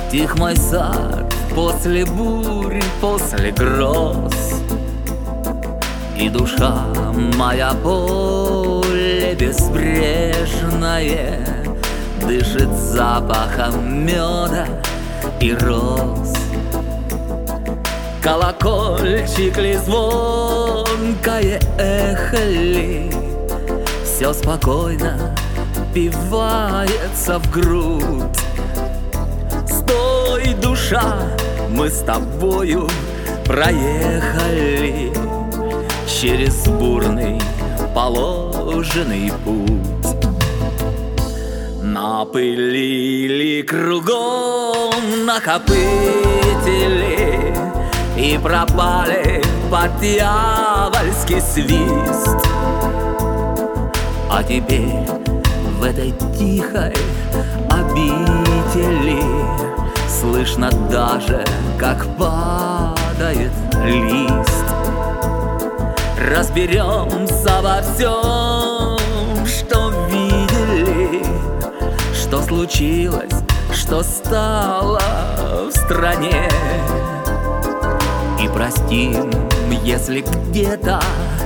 Тих мой сад после бури, после гроз, и душа моя поле безбрежное дышит запахом меда и роз. Колокольчик ли, звонкое эхо ли, все спокойно впивается в грудь. Стой, душа, мы с тобою проехали через бурный положенный путь. Напылили кругом, накопытили и пропали под дьявольский свист. А теперь в этой тихой обители слышно даже, как падает лист. Разберемся во всем, что видели, что случилось, что стало в стране. И простим, если где-то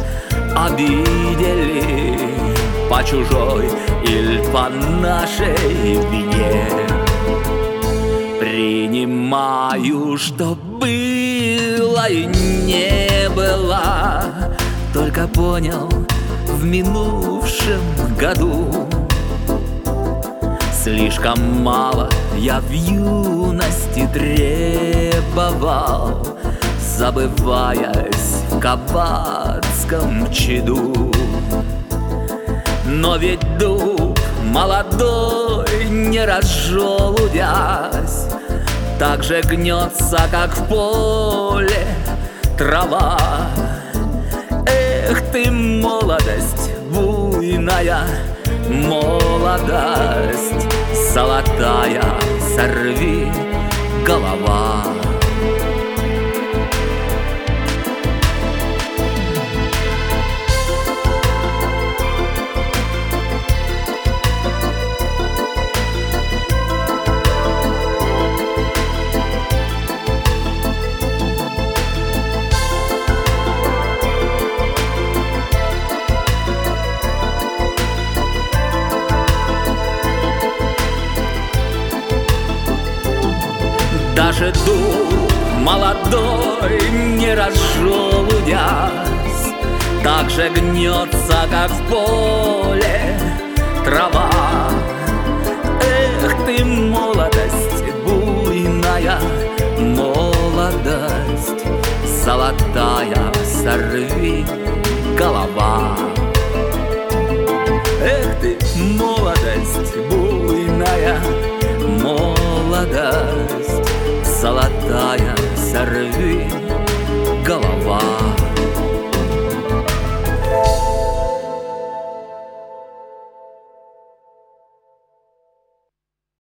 обидели по чужой или по нашей вине. Принимаю, что было и не было, только понял в минувшем году. Слишком мало я в юности требовал, забываясь в кабацком чаду. Но ведь дуб молодой, не разжелудясь, так же гнется, как в поле трава. Эх ты, молодость буйная, молодость золотая, сорви голова. Даже дуб молодой, не разжелудясь, так же гнется, как в поле трава. Эх ты, молодость буйная, молодость золотая, сорви голова. Эх ты, молодость буйная, молодость золотая, сорви голова.